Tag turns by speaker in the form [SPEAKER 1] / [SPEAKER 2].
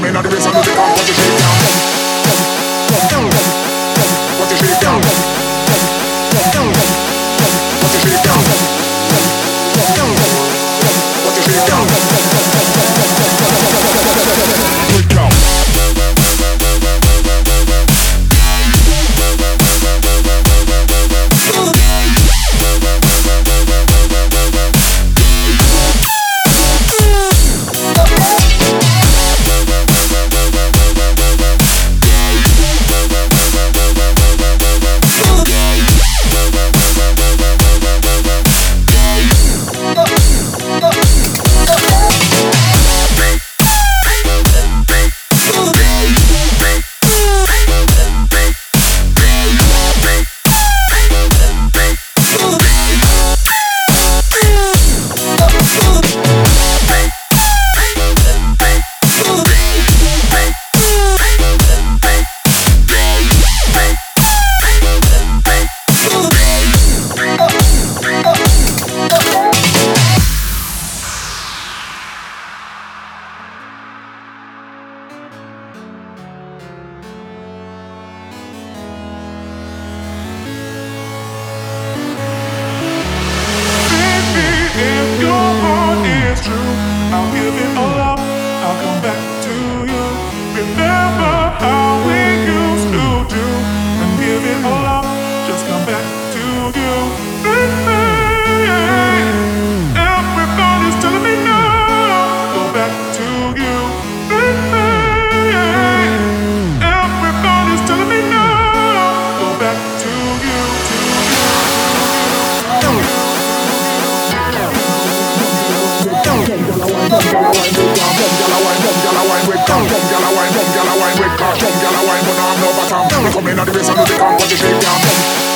[SPEAKER 1] come in at the bass and music and put your shake down. Put your shake down. Put your shake down. Put your shake down. Break down. Come in at the bass and music and put your shake down.